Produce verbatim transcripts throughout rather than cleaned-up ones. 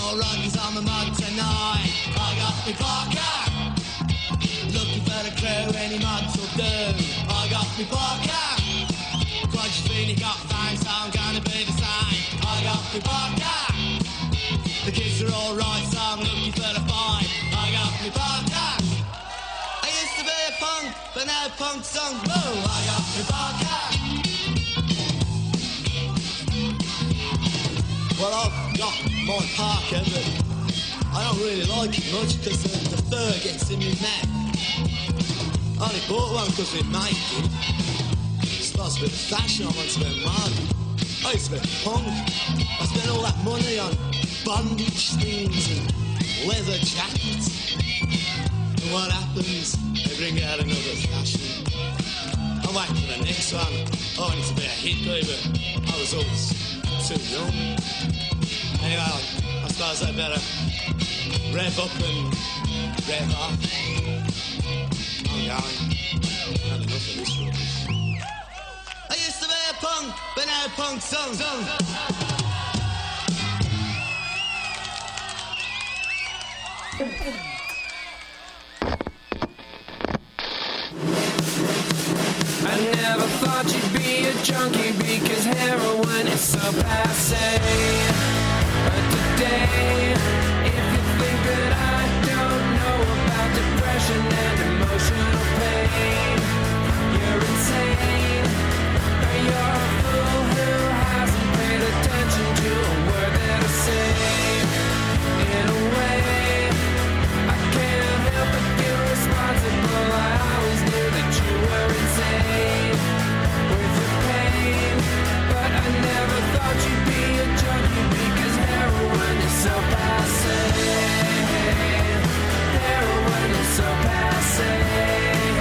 alright, cause I'm a mug tonight. I got me Parker, looking for the crew, any mugs will do. I got me Parker, grudge feeling got fine, so I'm gonna be the same. I got me Parker, the kids are alright, so I'm looking for the fight. I got me Parker, I used to be a punk, but now punk's on blue. I got me Parker. Well, I've got my Parker, but I don't really like it much because the, the fur gets in my neck. I only bought one because we made it. It's supposed to be fashion, I want to be mad. I used to be punk. I spent all that money on bondage things and leather jackets. And what happens? They bring out another fashion. I'm waiting for the next one. I wanted to be a hippie, but I was always too young. Anyway, I suppose I better rev up and rev off. I'm going. I've had enough of this rubbish. I used to be a punk, but now punk's on. I never thought you'd be a junkie because heroin is so passe. But today, if you think that I don't know about depression and emotional pain, you're insane. Or you're a fool who hasn't paid attention to a word that I say. In a way, I can't help but feel responsible. I always knew that you were insane with your pain, but I never thought you'd be a junkie because heroin is so passe. Heroin is so passe.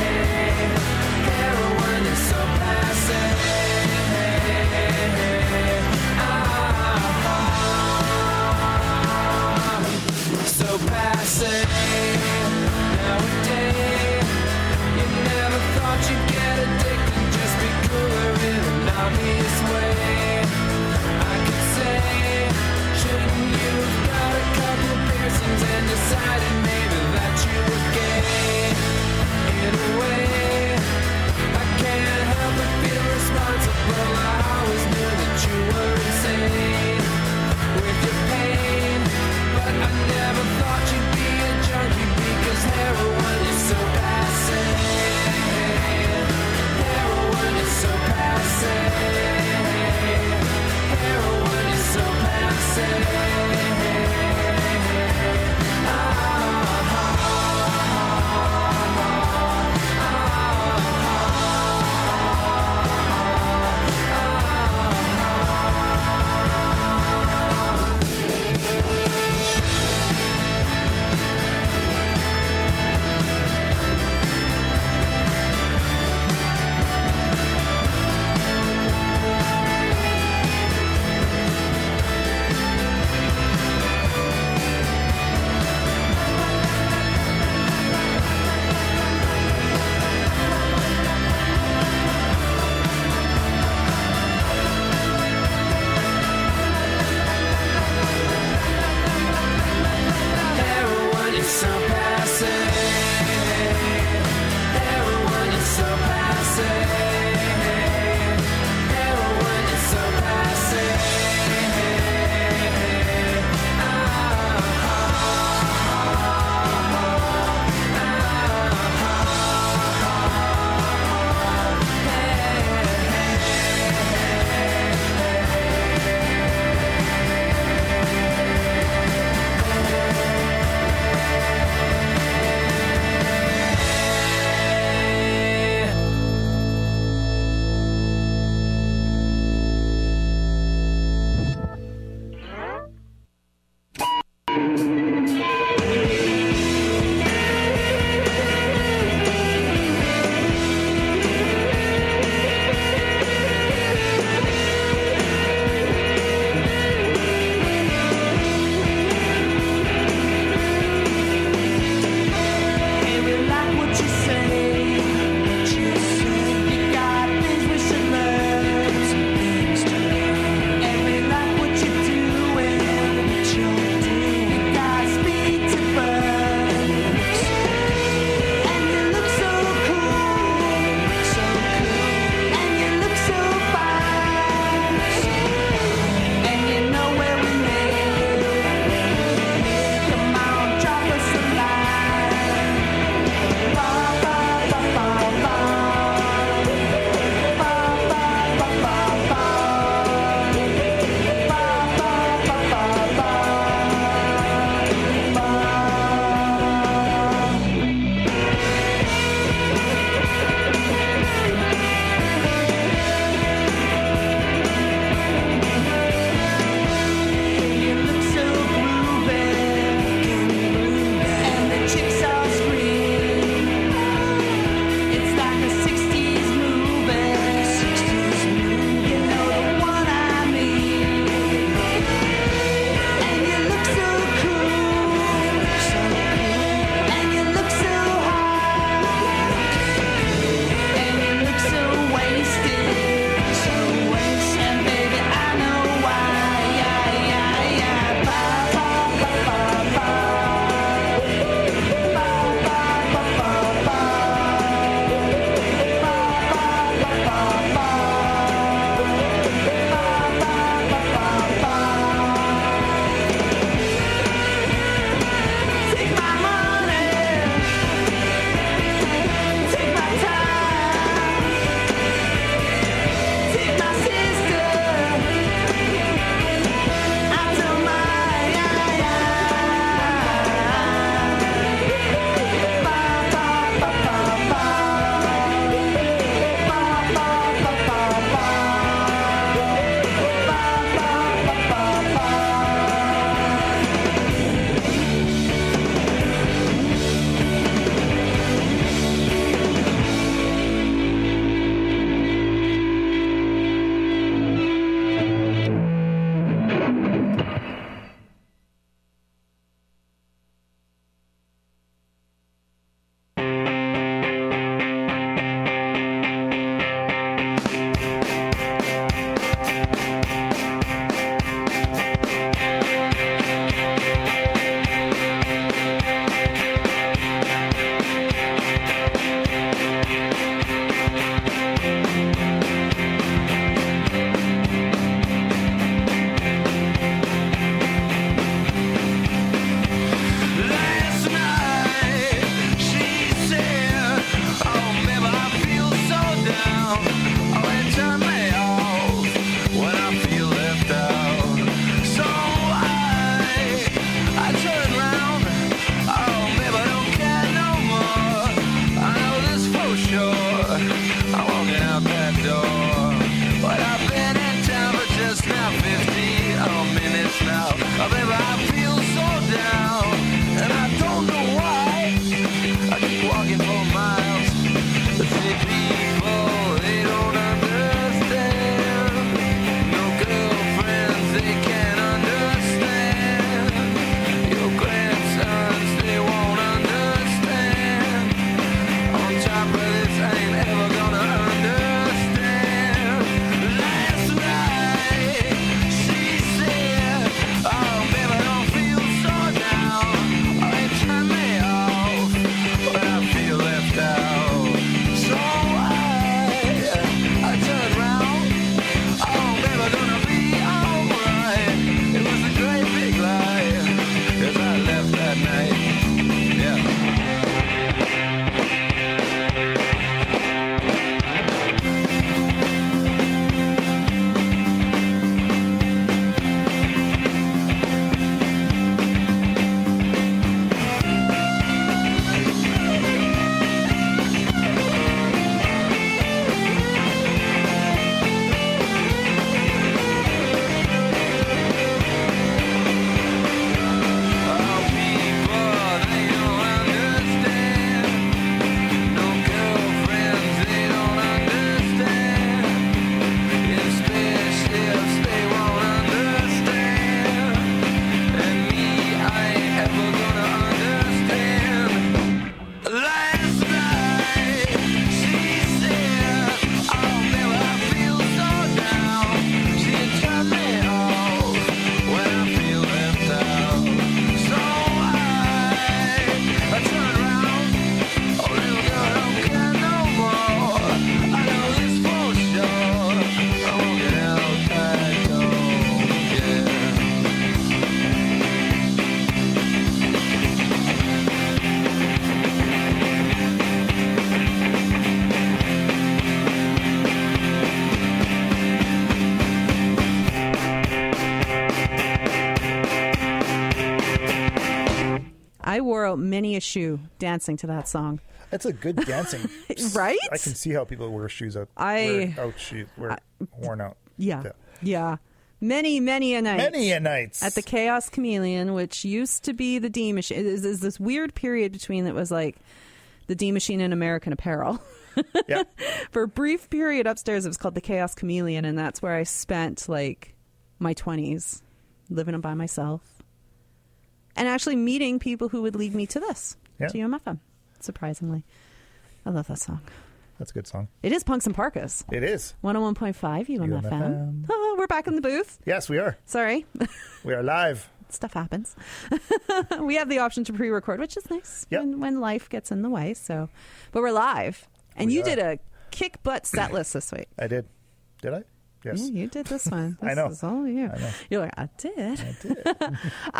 I wore out many a shoe dancing to that song. That's a good dancing. Right? I can see how people wear shoes out. I- wear out shoes, wear I- worn out. Yeah. Yeah. Yeah. Many, many a night. Many a nights. At the Chaos Chameleon, which used to be the D Machine. Is is this weird period between that was like the D Machine and American Apparel. Yeah. For a brief period upstairs, it was called the Chaos Chameleon, and that's where I spent like my twenties living by myself and actually meeting people who would lead me to this, Yeah. to U M F M. Surprisingly, I love that song. That's a good song. It is Punks and Parkas. It is. one oh one point five U M F M. Oh, we're back in the booth. Yes, we are. Sorry. We are live. Stuff happens. We have the option to pre-record, which is nice Yep. when, when life gets in the way. So, but we're live, and We you are. did a kick butt set list this week. I did. Did I? Yes. Yeah, you did this one. This I know. is all you. I know. You're like, I did. I did.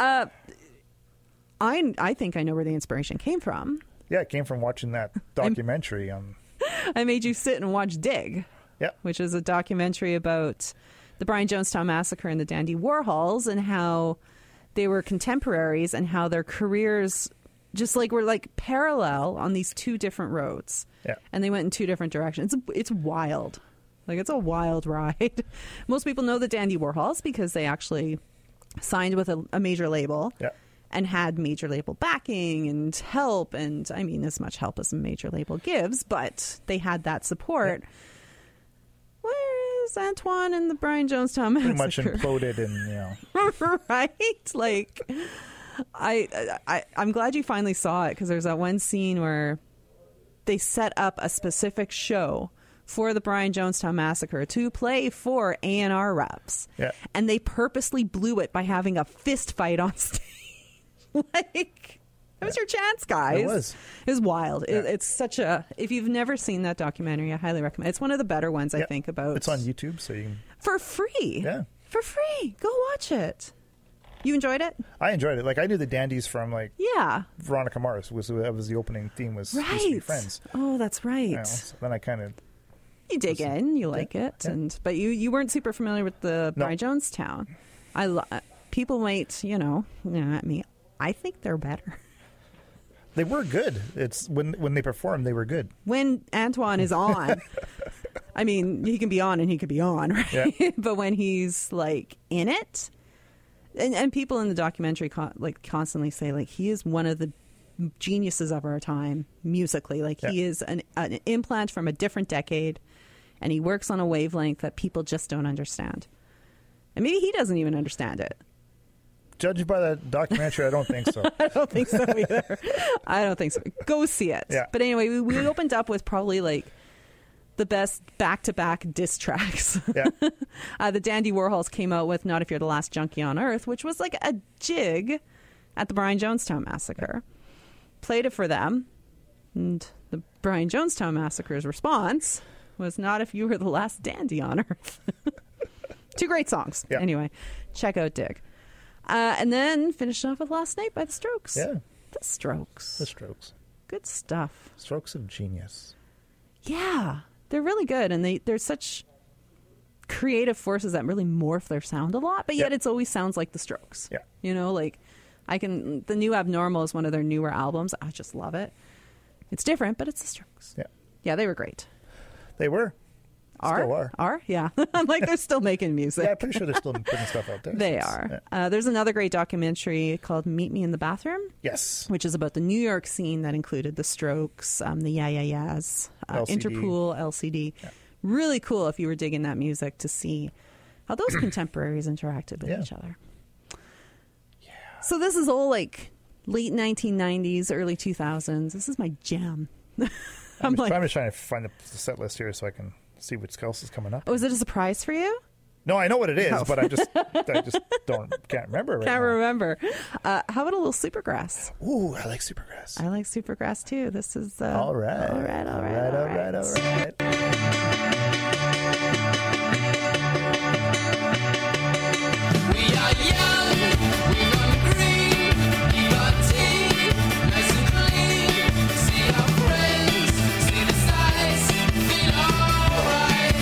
I I think I know where the inspiration came from. Yeah, it came from watching that documentary on. I made you sit and watch Dig, Yeah. which is a documentary about the Brian Jonestown Massacre and the Dandy Warhols and how they were contemporaries and how their careers just like were like parallel on these two different roads. Yeah. And they went in two different directions. It's, it's wild. Like, it's a wild ride. Most people know the Dandy Warhols because they actually signed with a, a major label. Yeah. And had major label backing and help, and I mean as much help as a major label gives, but they had that support. Yeah. Where's Antoine and the Brian Jonestown Massacre? Pretty much imploded, and you know. Right? Like, I, I, I'm glad you finally saw it, because there's that one scene where they set up a specific show for the Brian Jonestown Massacre to play for A and R reps. Yeah. And they purposely blew it by having a fist fight on stage. Like, that was your chance, guys. It was. It was wild. Yeah. It, it's such a... If you've never seen that documentary, I highly recommend. It's one of the better ones, I Yeah. think, about... It's on YouTube, so you can. For free. Yeah. For free. Go watch it. You enjoyed it? I enjoyed it. Like, I knew the Dandies from, like, Yeah. Veronica Mars. Was, that was the opening theme, was Right. Used to Be Friends. Oh, that's right. You know, so then I kind of. You dig in, you like it, yeah. and but you you weren't super familiar with the No. Brian Jonestown. I lo- people might, you know, you know, at me. I think they're better They were good. It's when when they performed, they were good. when Antoine is on. I mean, he can be on and he could be on, right? Yeah. But when he's like in it, and and people in the documentary con- like constantly say like he is one of the geniuses of our time musically. Like he Yeah. is an, an implant from a different decade, and he works on a wavelength that people just don't understand. And maybe he doesn't even understand it. Judged by that documentary, I don't think so. I don't think so either. I don't think so. Go see it. Yeah. But anyway, we, we opened up with probably like the best back-to-back diss tracks. Yeah. uh, the Dandy Warhols came out with Not If You're the Last Junkie on Earth, which was like a jig at the Brian Jonestown Massacre. Played it for them. And the Brian Jonestown Massacre's response was Not If You Were the Last Dandy on Earth. Two great songs. Yeah. Anyway, check out Dig. Uh, and then finished off with Last Night by The Strokes. Yeah. The Strokes. The Strokes. Good stuff. Strokes of genius. Yeah. They're really good. And they, they're such creative forces that really morph their sound a lot. But yet Yeah. it's always sounds like The Strokes. Yeah. You know, like I can... The New Abnormal is one of their newer albums. I just love it. It's different, but it's The Strokes. Yeah. Yeah, they were great. They were. Are? Still are. Are? Yeah. I'm like, they're still making music. Yeah, I'm pretty sure they're still putting stuff out there. They It's- are. yeah. Uh, there's another great documentary called Meet Me in the Bathroom, Yes. which is about the New York scene that included the Strokes, um, the Yeah Yeah Yeahs, uh, L C D. Interpol, L C D. Yeah. Really cool if you were digging that music to see how those contemporaries interacted with Yeah. each other. Yeah. So this is all like late nineteen nineties, early two thousands. This is my jam. I'm, I'm, like, I'm just trying to find the set list here so I can see what else is coming up. oh, is it a surprise for you? No, I know what it is, Oh. but I just I just don't can't remember right Can't now. remember. Uh, how about a little Supergrass? Ooh, I like Supergrass. I like Supergrass too. This is uh, all right. all right, all right, all right, all right. All right. We are young, we run green, keep our tea nice and clean. See our friends, see the sights, feel alright.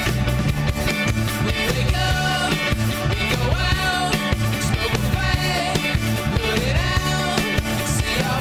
We wake up, we go out, smoke away, put it out. See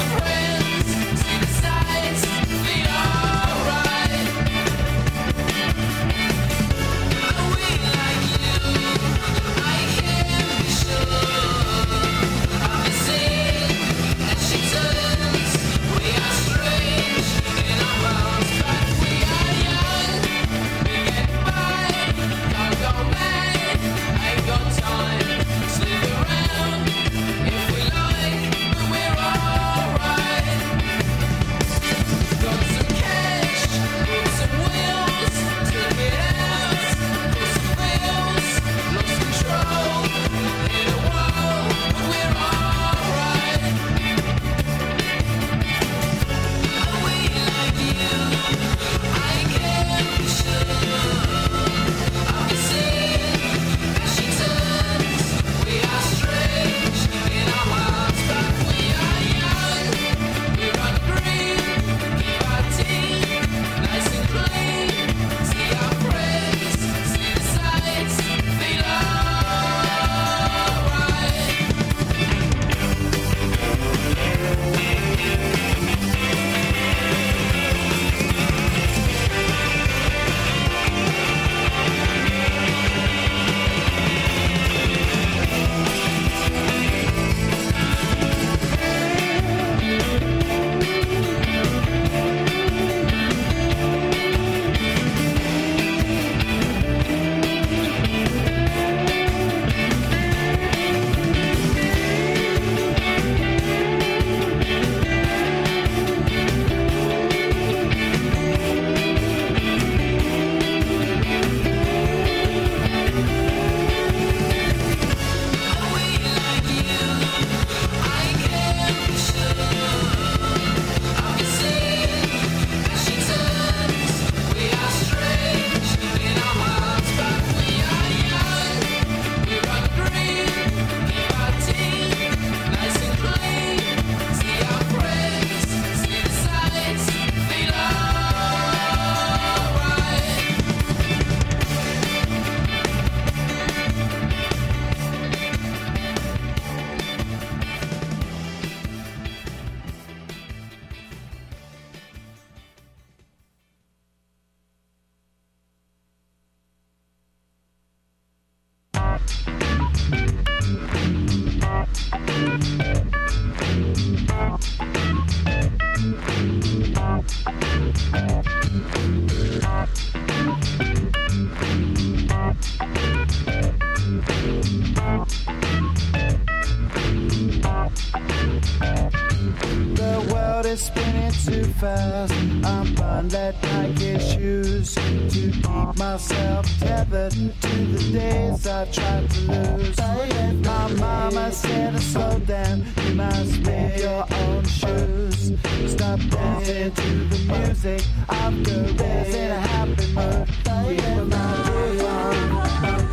is spinning too fast. I'm buying Nike shoes to keep myself tethered to the days I tried to lose. My mama said to slow down, you must make your own shoes. Stop dancing to the music of the rest in a happy mood. Keep my groove on.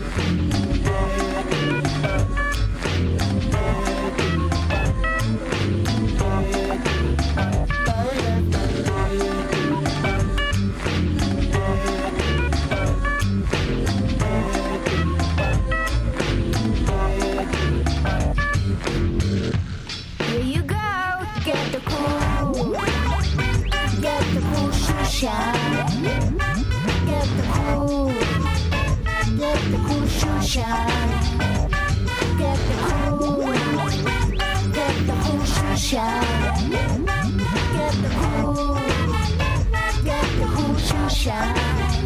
Get the cool, get the cool shoe shine. Get the cool, get the cool shoe shine. Get the cool, get the cool shoe shine.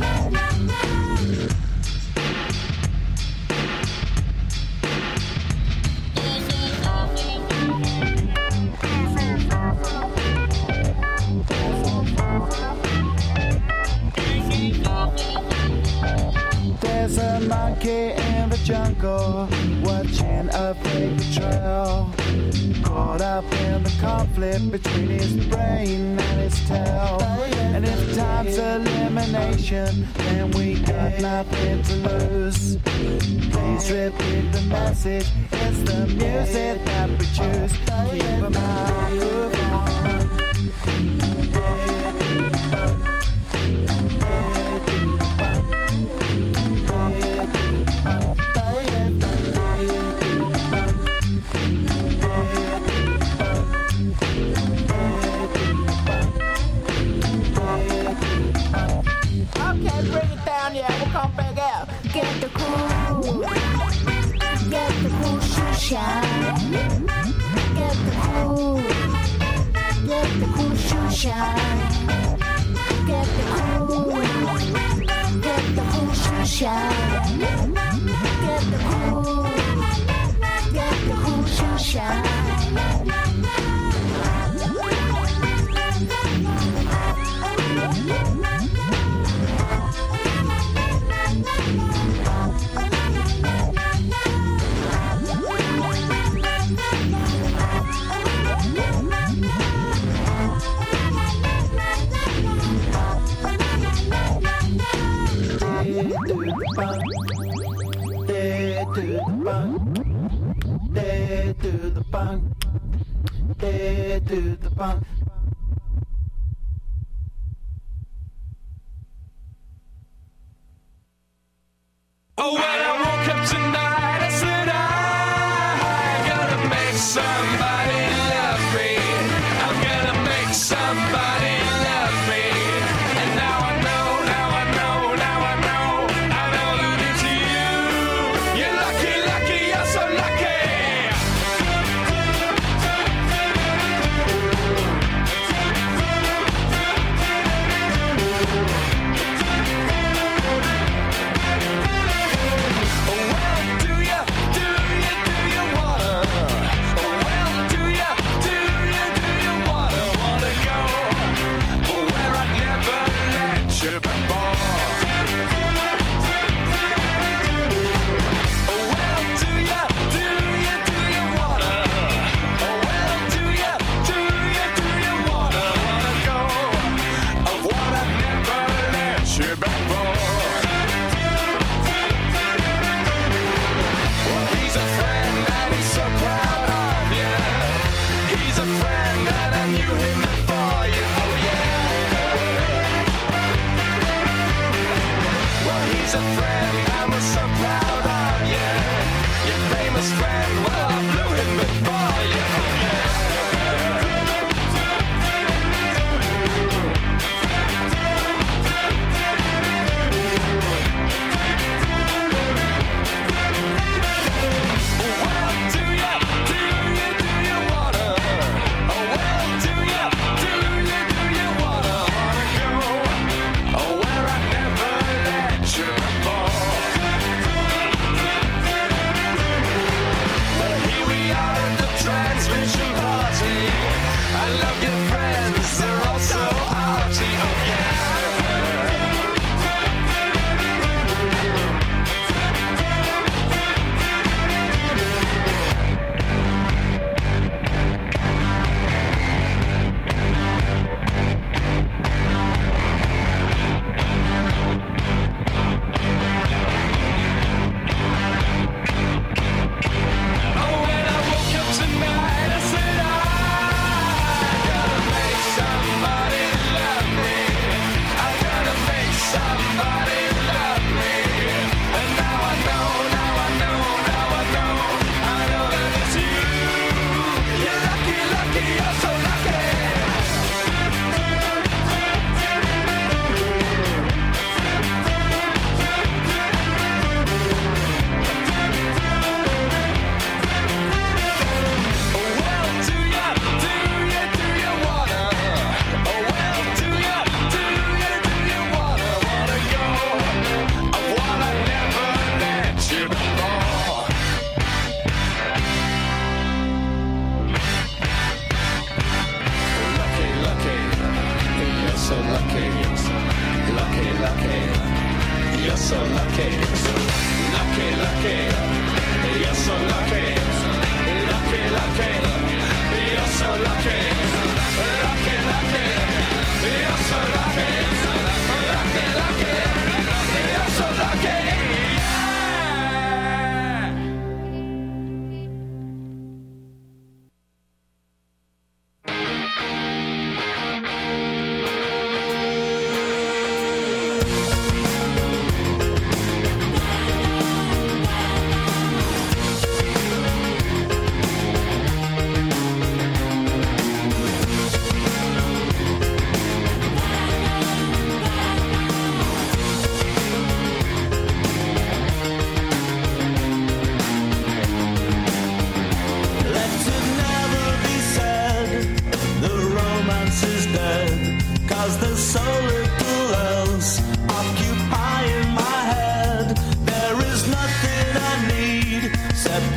There's a monkey in the jungle watching a paper trail, caught up in the conflict between his brain and his tail. And if time's elimination, then we got nothing to lose. Please repeat the message, it's the music that we choose. Keep a mind, move on. Get the cool, get the cool shoe shine. Get the cool, get the cool shoe shine. Get the cool, get the cool shoe shine. Get the cool, get the cool shoe shine. Dead to the bunk, dead to the bunk. Oh, when I woke up tonight, I said I'm gonna make somebody love me. I'm gonna make somebody love me. And now I know, now I know, now I know, I know that it's you. You're lucky, lucky, you're so lucky.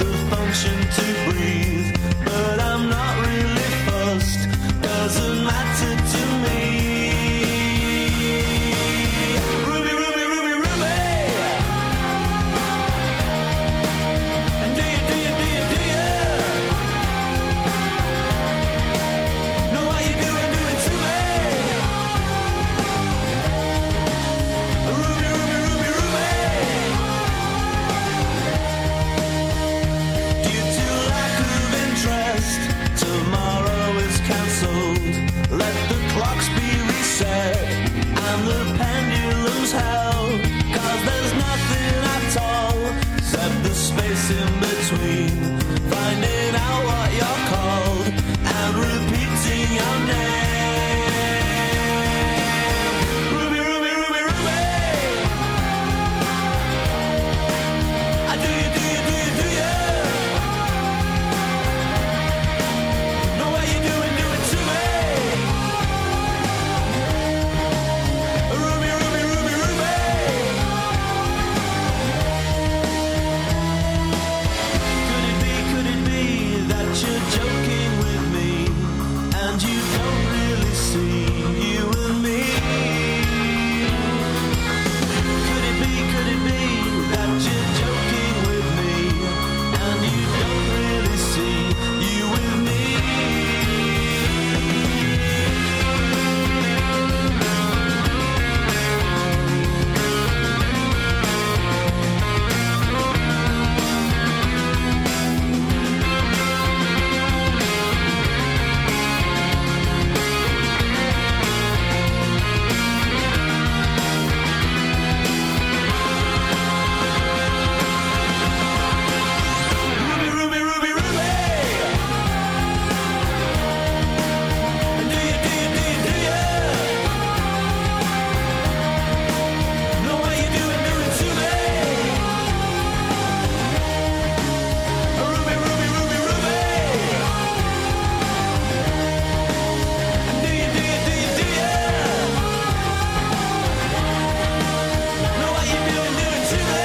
the function to breathe. But I'm not really fussed, doesn't matter to me. Ruby, Ruby, Ruby, Ruby. And do you, do you, do you, do you know what you doing, doing to me? Ruby, Ruby, Ruby, Ruby. Due to lack of interest, tomorrow is cancelled. Let the clocks be reset and the pendulums held. Cause there's nothing at all except the space in between. Finding out what you're called and repeating your name. Ruby, Ruby, Ruby, Ruby. I do you, do you, do you, do you know what you doing, doing to me? Ruby, Ruby, Ruby, Ruby. Could it be, could it be that you're joking with me and you don't really see you and me? Could it be, could it be that you're joking with me and you don't really see you with me? Ruby, Ruby, Ruby, Ruby. And do you, do you, do you, do you know what you doing, doing to me? Ruby, Ruby, Ruby, Ruby. And do you, do you, do you, do you know what you doing, doing to me?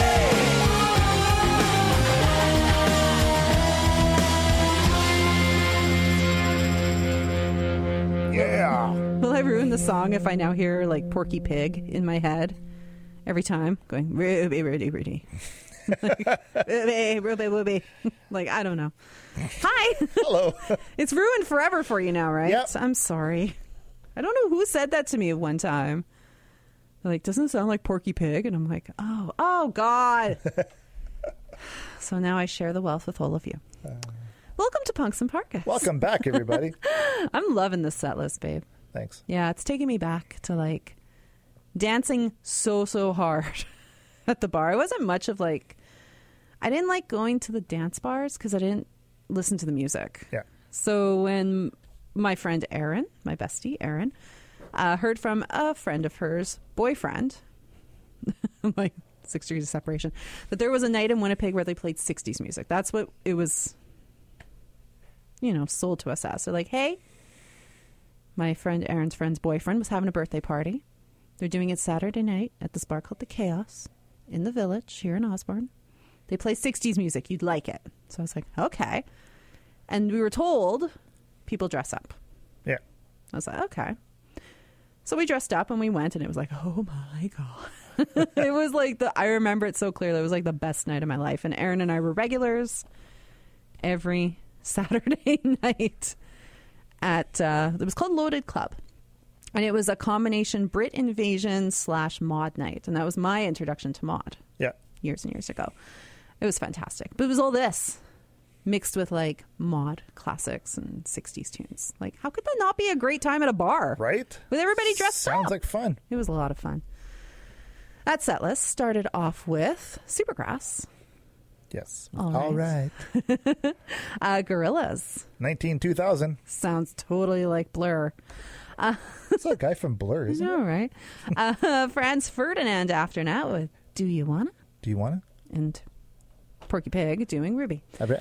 Yeah. Will I ruin the song if I now hear like Porky Pig in my head every time going Ruby, Ruby, Ruby, like, Ruby, Ruby, Ruby. Like I don't know. Hi, Hello. it's ruined forever for you now, right? Yep. I'm sorry. I don't know who said that to me one time. They're like, doesn't it sound like Porky Pig? And I'm like, oh, oh God. So now I share the wealth with all of you. Welcome to Punks and Parkas. Welcome back, everybody. I'm loving this set list, babe. Thanks. Yeah, it's taking me back to like dancing so, so hard at the bar. I wasn't much of like, I didn't like going to the dance bars because I didn't listen to the music. Yeah. So when my friend Erin, my bestie Erin, uh, heard from a friend of hers boyfriend, like six degrees of separation, that there was a night in Winnipeg where they played sixties music. That's what it was, you know, sold to us as. So like, hey, my friend Erin's friend's boyfriend was having a birthday party. They're doing it Saturday night at this bar called The Chaos in the Village here in Osborne. They play sixties music. You'd like it. So I was like, okay. And we were told people dress up. Yeah. I was like, okay. So we dressed up and we went and it was like, oh my God. It was like, the. I remember it so clearly. It was like the best night of my life. And Erin and I were regulars every Saturday night at, uh, it was called Loaded Club. And it was a combination Brit Invasion slash mod night. And that was my introduction to mod Yeah. years and years ago. It was fantastic. But it was all this mixed with like mod classics and sixties tunes. Like, how could that not be a great time at a bar? Right? With everybody dressed Sounds up. like fun. It was a lot of fun. That set list started off with Supergrass, Yes. All All right. uh, Gorillaz. nineteen two thousand. Sounds totally like Blur. It's that guy from Blur, isn't it? All right. Uh, Franz Ferdinand after that with Do You Wanna? Do you want And Porky Pig doing Ruby.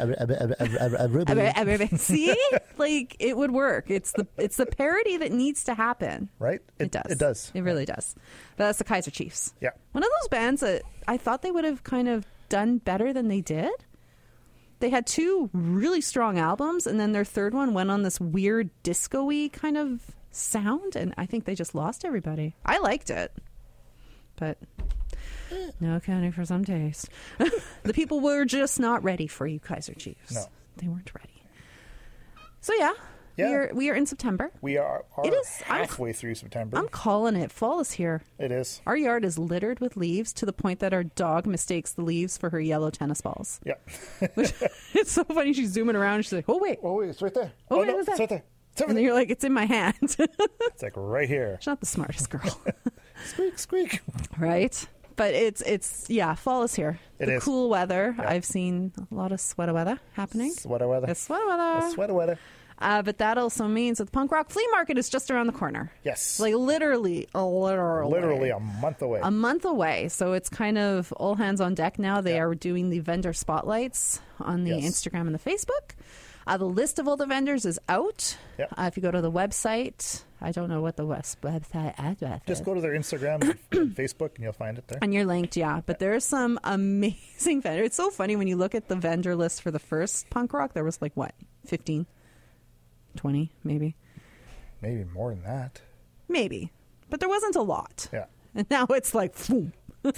it? Ruby. See? Like, it would work. It's the it's the parody that needs to happen. Right? It, does. It does. It really does. But that's the Kaiser Chiefs. Yeah. One of those bands that I thought they would have kind of done better than they did. They had two really strong albums, and then their third one went on this weird disco-y kind of sound, and I think they just lost everybody. I liked it, but no accounting for some taste. The people were just not ready for you Kaiser Chiefs. No. They weren't ready. So yeah, Yeah. we are we are in September. We are, are It is- I'm- halfway through September. I'm calling it. Fall is here. It is. Our yard is littered with leaves to the point that our dog mistakes the leaves for her yellow tennis balls. Yeah. It's so funny. She's zooming around. And she's like, "Oh wait!" Oh, wait, it's right there. Oh, wait, no, what's it's that? right there. It's over And then there. you're like, "It's in my hand." She's It's like right here. not the smartest girl, Squeak, squeak. right? But it's it's yeah, fall is here. It the is. cool weather. Yeah. I've seen a lot of sweater weather happening. Sweater weather. It's sweater weather. Sweater weather. Uh, but that also means that the punk rock flea market is just around the corner. Yes. Like literally, literally, Literally a month away. a month away. So it's kind of all hands on deck now. They Yeah. are doing the vendor spotlights on the Yes. Instagram and the Facebook. Uh, the list of all the vendors is out. Yeah. Uh, if you go to the website, I don't know what the west website address is. Just go to their Instagram and Facebook and you'll find it there. And you're linked, yeah. But there's some amazing vendors. It's so funny when you look at the vendor list for the first punk rock. There was like, what, fifteen, twenty, maybe? Maybe more than that. Maybe. But there wasn't a lot. Yeah. And now it's like, boom.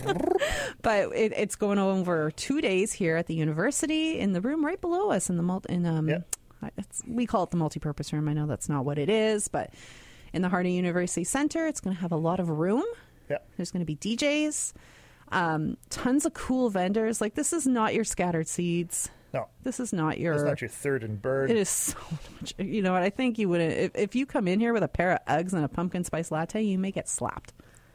But it, it's going over two days here at the university in the room right below us in the multi, in um, Yeah. it's, we call it the multi-purpose room. I know that's not what it is, but in the Hardy University Center, it's going to have a lot of room. Yeah. There's going to be D Js, um, tons of cool vendors. Like this is not your scattered seeds. No. This is not your. It's not your third and bird. It is so much. You know what? I think you wouldn't. If, if you come in here with a pair of Uggs and a pumpkin spice latte, you may get slapped.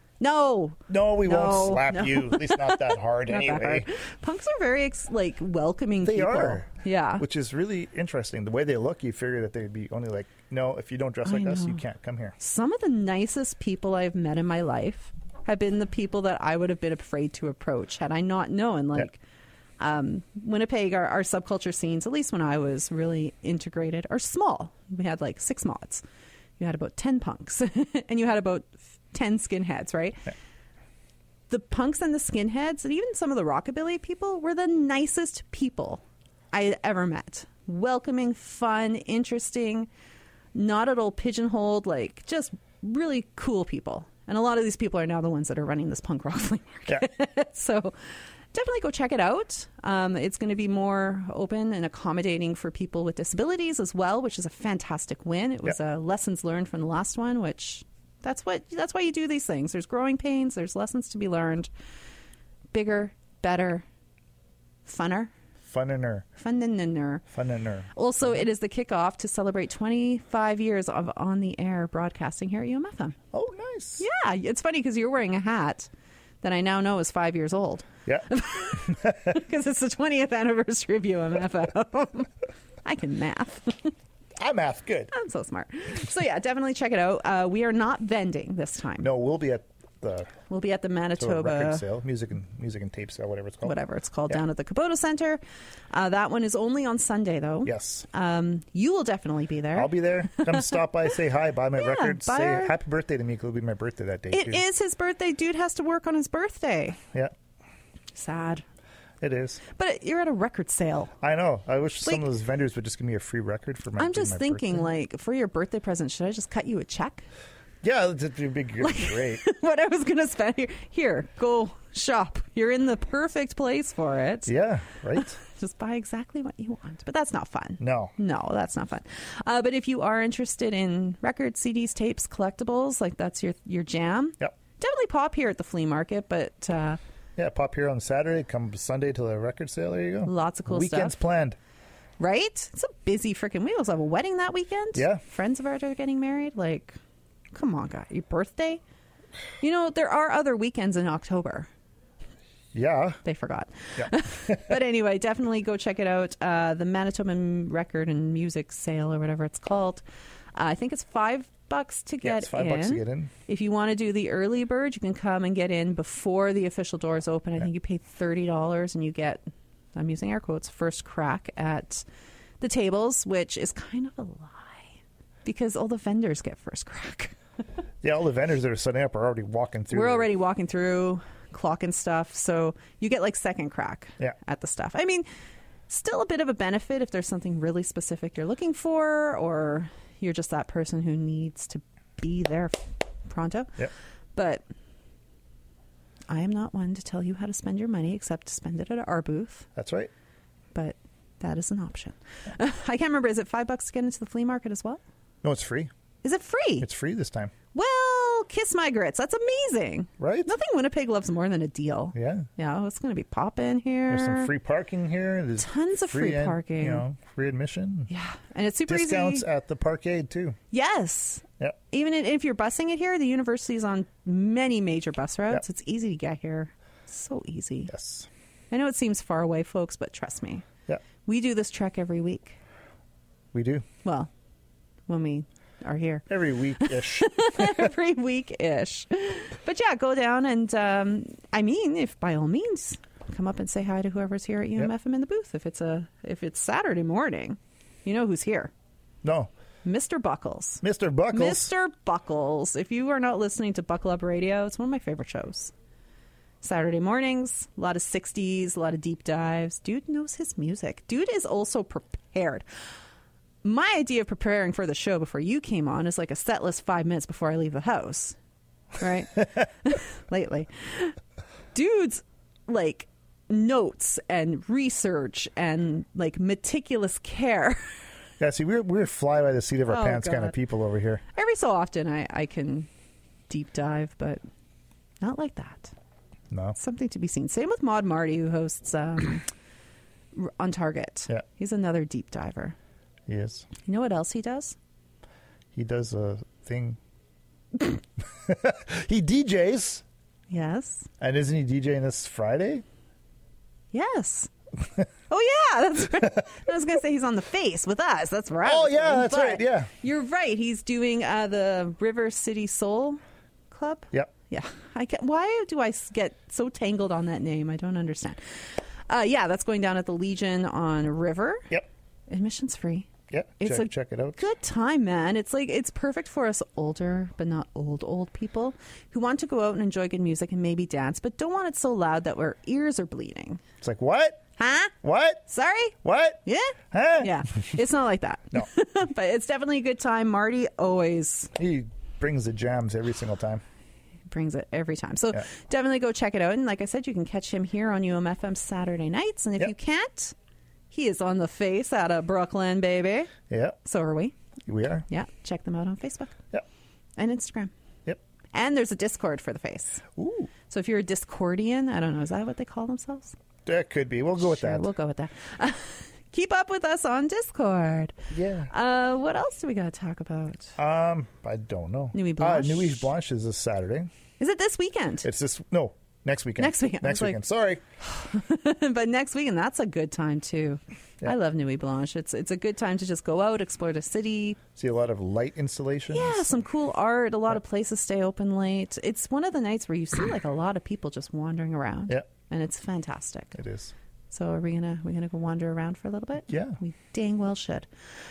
No. No, we No, won't slap no. you. At least not that hard Not that anyway. hard. Punks are very ex- like welcoming They people. are. Yeah. Which is really interesting. The way they look, you figure that they'd be only like, no, if you don't dress I like us, you know. can't come here. Some of the nicest people I've met in my life have been the people that I would have been afraid to approach had I not known. Like um, Winnipeg, our, our subculture scenes, at least when I was really integrated, are small. We had like six mods. You had about ten punks, and you had about ten skinheads, right? Yeah. The punks and the skinheads, and even some of the rockabilly people, were the nicest people I had ever met. Welcoming, fun, interesting, not at all pigeonholed, like just really cool people. And a lot of these people are now the ones that are running this punk rock flea market. Yeah. So definitely go check it out. Um, it's going to be more open and accommodating for people with disabilities as well, which is a fantastic win. It was Yeah. uh, lessons learned from the last one, which that's what that's why you do these things. There's growing pains. There's lessons to be learned. Bigger, better, funner, Funner. funner. Funner. Also, it is the kickoff to celebrate twenty-five years of on-the-air broadcasting here at U M F M. Oh, nice. Yeah, it's funny because you're wearing a hat that I now know is five years old Yeah. because it's the twentieth anniversary of U M F M. I can math. I'm math. Good. I'm so smart. So yeah, definitely check it out. Uh, we are not vending this time. No, we'll be at the We'll be at the to a record Manitoba, sale, music and music and tape sale, whatever it's called. whatever it's called, Yeah. down at the Kubota Center. Uh, that one is only on Sunday though. Yes. Um, you will definitely be there. I'll be there. Come stop by, say hi, buy my Yeah, record, buy say our- happy birthday to me. 'Cause it'll be my birthday that day. It too. is his birthday. Dude has to work on his birthday. Yeah, Sad. it is. But you're at a record sale. I know. I wish Like- some of those vendors would just give me a free record for my. I'm just my thinking, birthday. like, for your birthday present, should I just cut you a check? yeah, it'd be big, great. What I was going to spend here. Here, go shop. You're in the perfect place for it. Yeah, right. Just buy exactly what you want. But that's not fun. No. No, that's not fun. Uh, but if you are interested in records, C Ds, tapes, collectibles, like that's your your jam, Yep. definitely pop here at the flea market. But uh, Yeah, pop here on Saturday. Come Sunday to the record sale. There you go. lots of cool Weekends stuff. planned. Right? It's a busy freaking. We also have a wedding that weekend. Yeah. Friends of ours are getting married. Like, come on, guy. Your birthday? You know, there are other weekends in October. Yeah. They forgot. Yeah. But anyway, definitely go check it out. Uh, the Manitoba Record and Music Sale or whatever it's called. Uh, I think it's five bucks to Yeah, get it's five in. bucks to get in. If you want to do the early bird, you can come and get in before the official doors open. I think you pay thirty dollars and you get, I'm using air quotes, first crack at the tables, which is kind of a lie because all the vendors get first crack. Yeah, all the vendors that are setting up are already walking through. We're there. already walking through, clocking stuff, so you get like second crack Yeah. at the stuff. I mean, Still a bit of a benefit if there's something really specific you're looking for, or you're just that person who needs to be there pronto. Yep. But I am not one to tell you how to spend your money except to spend it at our booth. That's right. But that is an option. I can't remember. Is it five bucks to get into the flea market as well? No, it's free. Is it free? It's free this time. Well, kiss my grits. That's amazing. Right? Nothing Winnipeg loves more than a deal. Yeah. Yeah, it's going to be popping here. There's some free parking here. There's Tons of free ad- parking. You know, free admission. Yeah, and it's super Discounts easy. at the parkade, too. Yes. Yeah. Even if you're busing it here, the university's on many major bus routes. Yep. It's easy to get here. It's so easy. Yes. I know it seems far away, folks, but trust me. Yeah. We do this trek every week. We do. Well, when we are here. Every week-ish. Every week-ish. But yeah, go down and, um, I mean, if by all means, come up and say hi to whoever's here at U M F M in the booth. If it's a if it's Saturday morning, you know who's here. No. Mister Buckles. Mister Buckles. Mister Buckles. If you are not listening to Buckle Up Radio, it's one of my favorite shows. Saturday mornings, a lot of sixties, a lot of deep dives. Dude knows his music. Dude is also prepared. My idea of preparing for the show before you came on is like a set list five minutes before I leave the house. Right? Lately. Dude's like notes and research and like meticulous care. Yeah, see, we're we're fly by the seat of our Oh, pants kind of God. people over here. Every so often I, I can deep dive, but not like that. No. Something to be seen. Same with Maud Marty, who hosts um, on Target. Yeah. He's another deep diver. He is. You know what else he does? He does a thing. He D Js. Yes. And isn't he DJing this Friday? Yes. Oh, yeah. That's right. I was going to say he's on the face with us. That's right. Oh, yeah, that's But right, yeah. You're right. He's doing uh, the River City Soul Club. Yep. Yeah. I get, why do I s- get so tangled on that name? I don't understand. Uh, yeah, that's going down at the Legion on River. Yep. Admission's free. Yep. It's check, a check it out. good time, man. It's like it's perfect for us older, but not old, old people who want to go out and enjoy good music and maybe dance, but don't want it so loud that our ears are bleeding. It's like, what? Huh? What? Sorry? What? Yeah? Huh? Yeah. It's not like that. No. But it's definitely a good time. Marty always He brings the jams every single time. brings it every time. So Yeah. definitely go check it out. And like I said, you can catch him here on U M F M Saturday nights. And if Yep. you can't, he is on the face out of Brooklyn, baby. Yep. So are we. We are. Yeah. Check them out on Facebook Yep. and Instagram. Yep. And there's a Discord for the face. Ooh. So if you're a Discordian, I don't know, is that what they call themselves? That could be. We'll go with Sure, that. we'll go with that. Keep up with us on Discord. Yeah. Uh, what else do we got to talk about? Um, I don't know. Nuit Uh, Blanche. Nuit Blanche is this Saturday. Is it this weekend? It's this, no, next weekend. Next weekend. I Next was weekend. like- Sorry. But next weekend, that's a good time too. Yeah. I love Nuit Blanche. It's it's a good time to just go out, explore the city. See a lot of light installations. Yeah, some cool art. A lot of places stay open late. It's one of the nights where you see like a lot of people just wandering around. Yeah. And it's fantastic. It is. So are we gonna we gonna go wander around for a little bit? Yeah. We dang well should.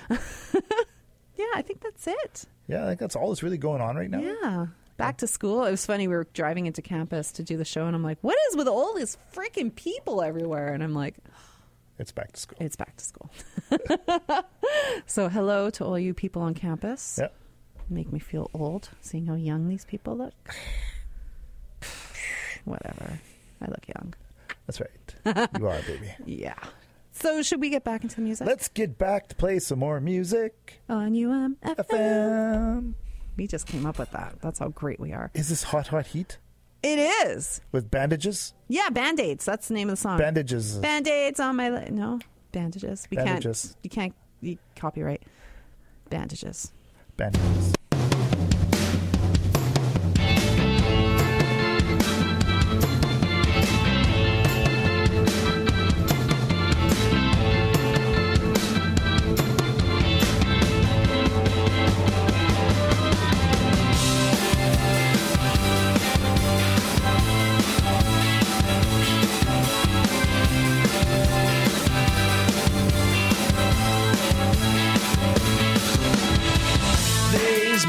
Yeah, I think that's it. Yeah, I think that's all that's really going on right now. Yeah. Back to school. It was funny. We were driving into campus to do the show, and I'm like, what is with all these freaking people everywhere? And I'm like, It's back to school. it's back to school. So hello to all you people on campus. Yeah. Make me feel old seeing how young these people look. Whatever. I look young. That's right. You are, baby. Yeah. So should we get back into the music? Let's get back to play some more music. On U M F M. F M. We just came up with that. That's how great we are. Is this Hot Hot Heat It is. with bandages? Yeah, Band-Aids. That's the name of the song. Bandages. Band-Aids on my li- no bandages. We Bandages. can't. You can't. You copyright bandages. bandages. They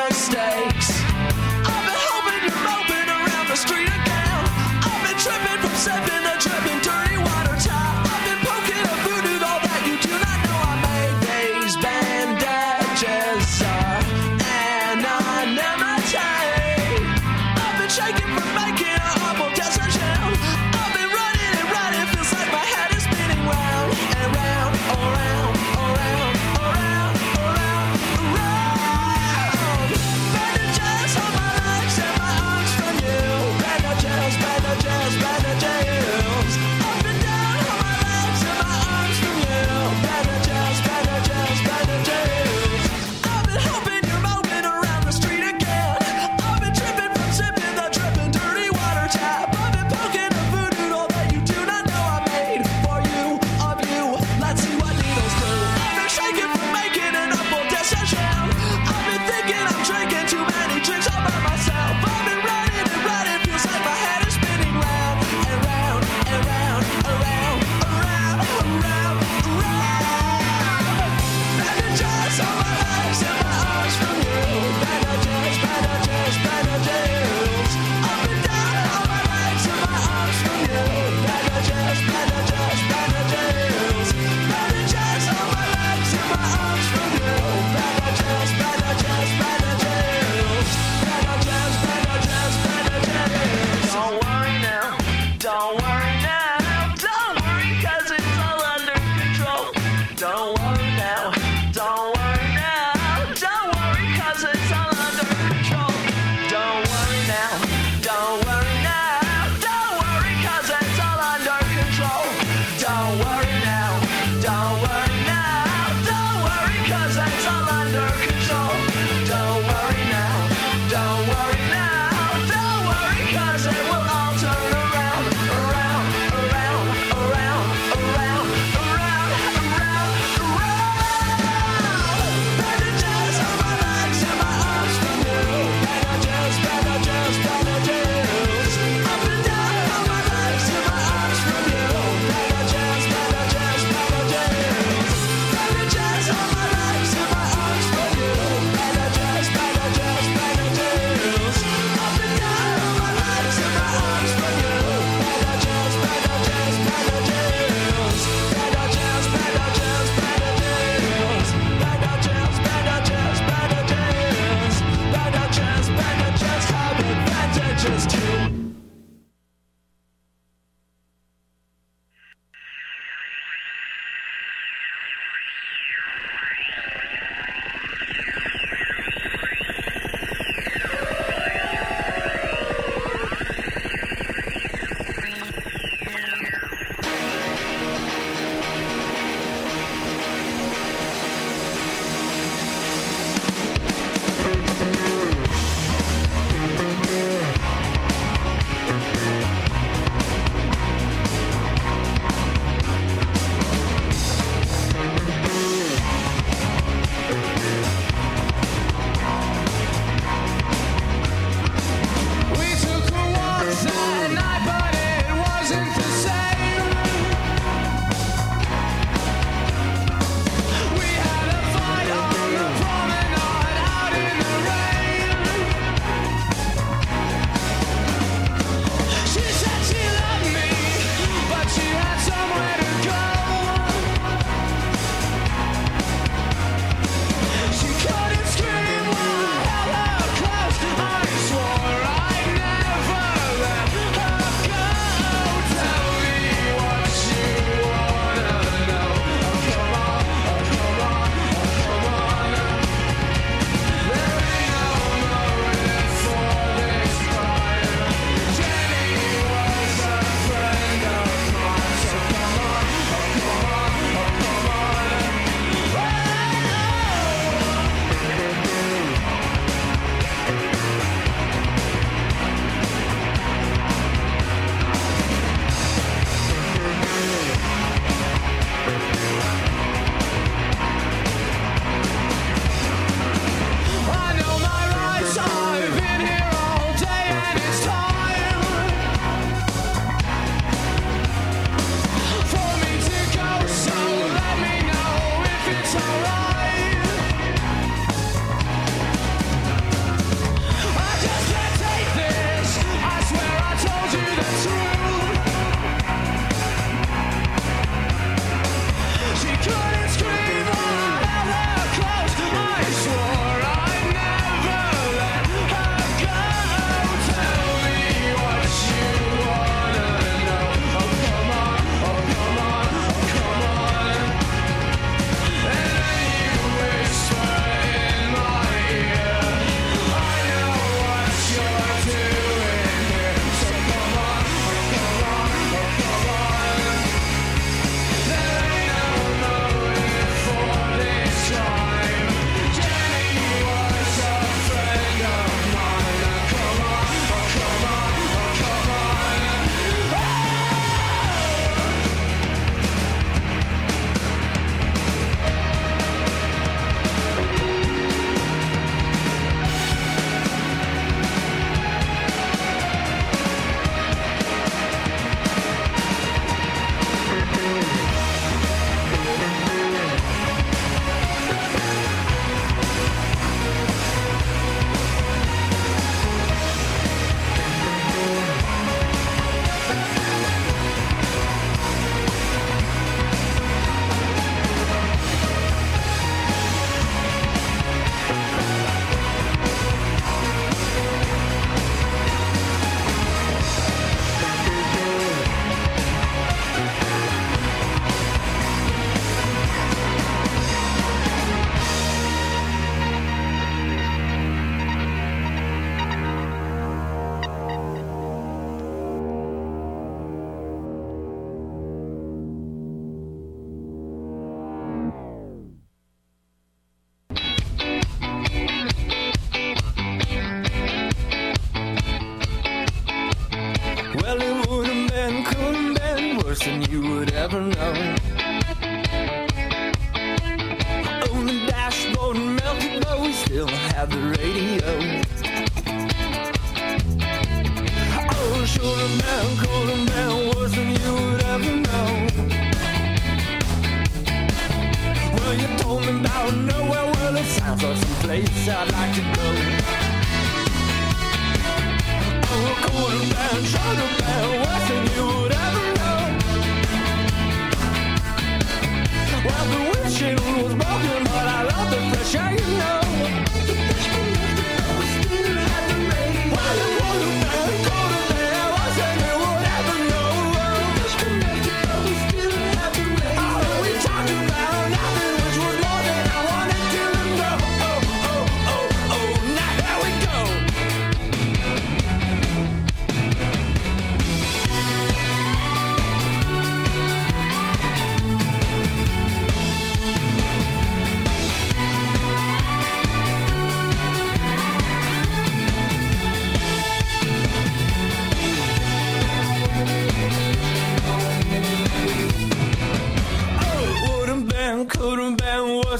mistakes. I've been hoping you're moping around the street again. I've been tripping from stepping to tripping, dirty water tap. I've been poking a voodoo doll that you do not know I made these bandages are anonymity. I've been shaking from making a humble decision. I've been running and running, feels like my head is spinning round and round, around, around, around, around, around. Bandages on my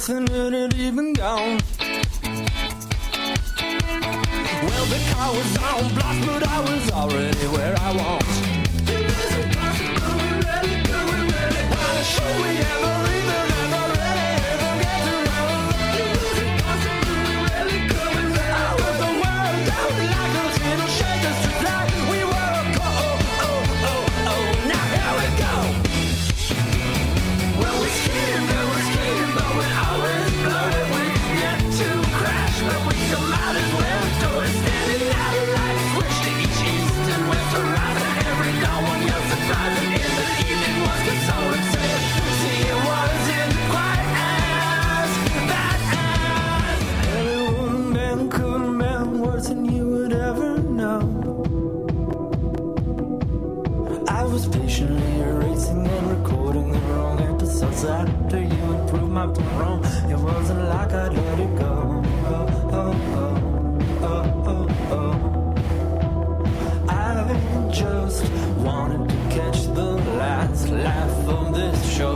nothing had even gone. Well, the car was on blast, but I was already where I want. Why should we ever even ever really ever get to know? I was the world down like a little shakers to fly. We were a co- oh, oh, oh, oh, now here we go. Well, we skated, well, we skated, but we always blow it. We get to crash, but we come out as well. So we're standing out of light, switch to each east and west horizon. Every dawn, one year surprising. In the evening was consoling, saying, see, it wasn't quite as bad as. And it wouldn't been, couldn't been worse than you would ever know. I was patiently erasing and recording the wrong episodes after you had proved my point wrong. It wasn't like I'd let it go. Oh, oh, oh, oh, oh, oh. I just wanted to catch the last laugh of this show.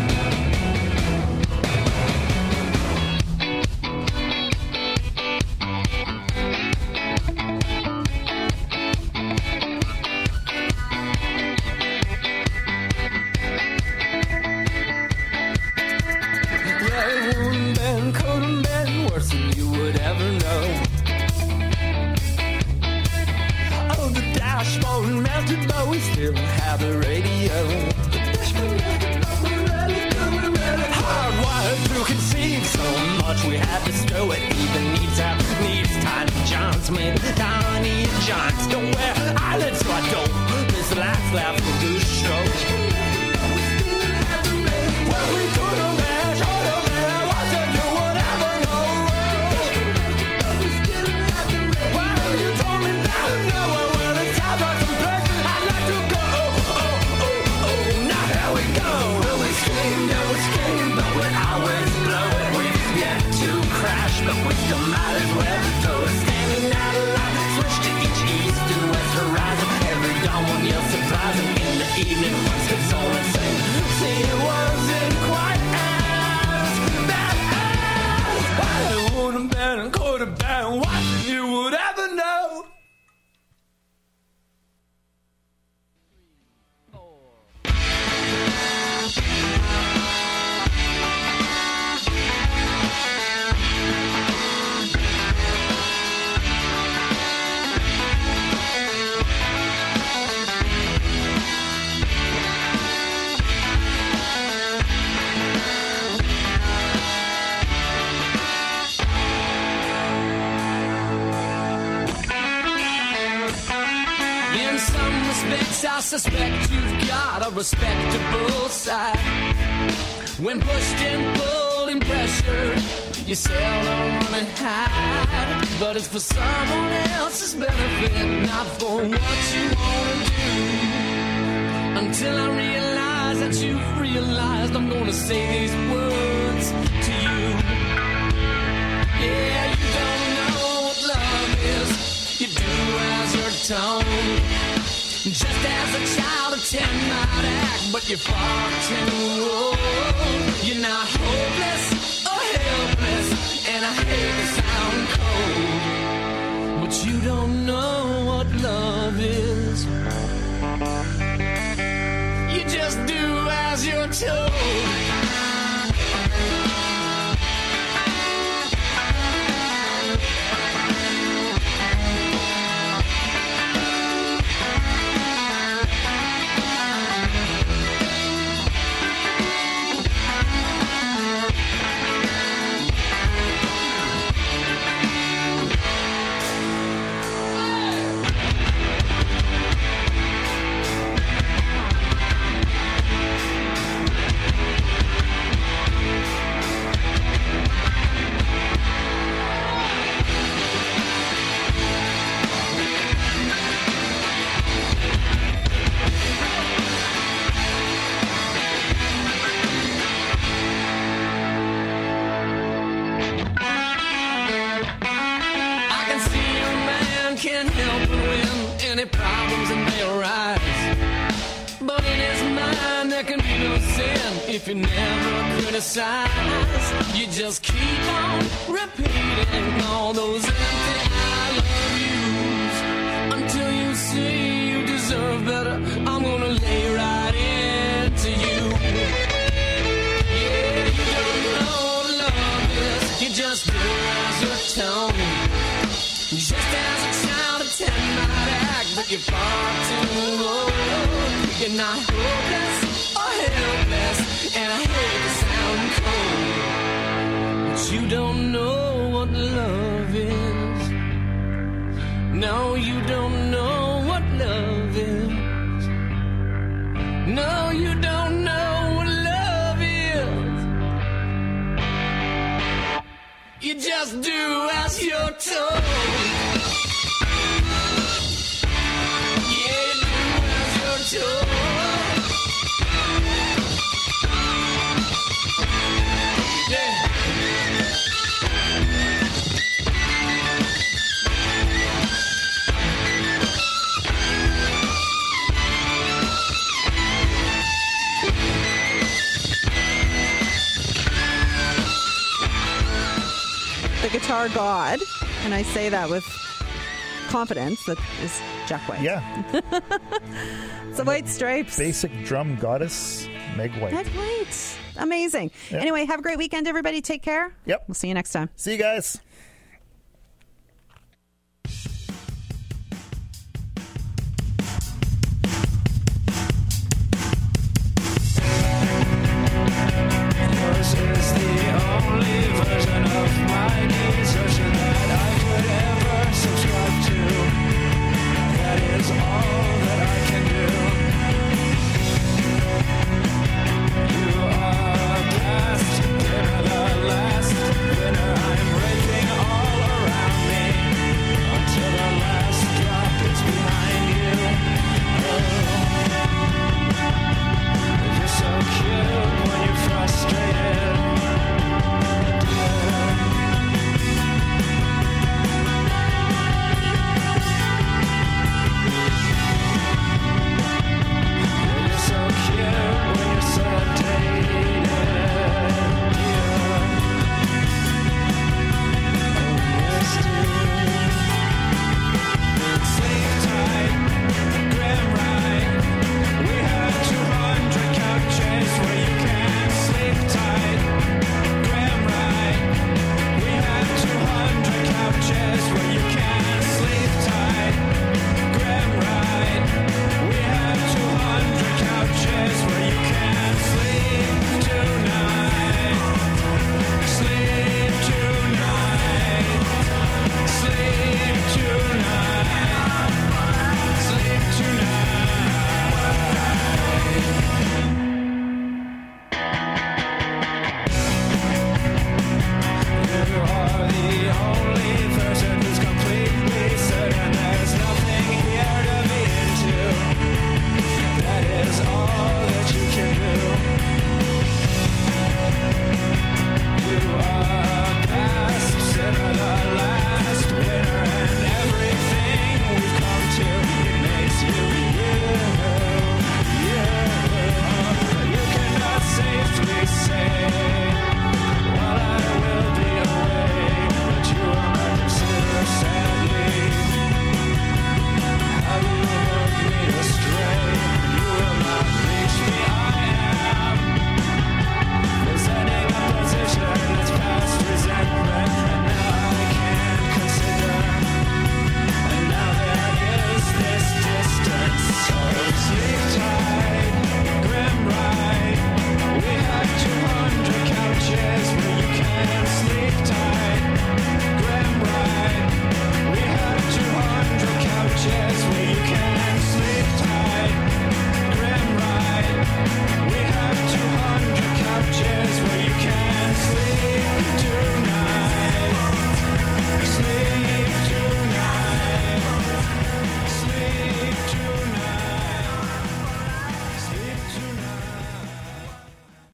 I suspect you've got a respectable side. When pushed and pulled and pressured, you seldom run and hide. But it's for someone else's benefit, not for what you want to do. Until I realize that you've realized I'm gonna say these words to you. Yeah, you don't know what love is. You do as you're told. Just as a child of ten might act, but you're far too old. You're not hopeless or helpless, and I hate to sound cold, but you don't know what love is. You just do as you're told. Problems and they arise, but in his mind there can be no listen if you never criticize. You just keep on repeating all those empty I love yous until you see you deserve better. I'm gonna lay right into you. Yeah, you don't know what love is. You just do as you're told. Just as a child of ten might act, but you're far too old. You're not hopeless or helpless, and I hate to sound cold, but you don't know what love is. No, you don't know what love is. No, you don't know what love is. You just do as you're told. Yeah, do as you're told. Yeah. The guitar god, and I say that with confidence, that is Jack White. Yeah. It's the White Stripes. Basic drum goddess, Meg White. Meg White. Amazing. Yeah. Anyway, have a great weekend, everybody. Take care. Yep. We'll see you next time. See you guys.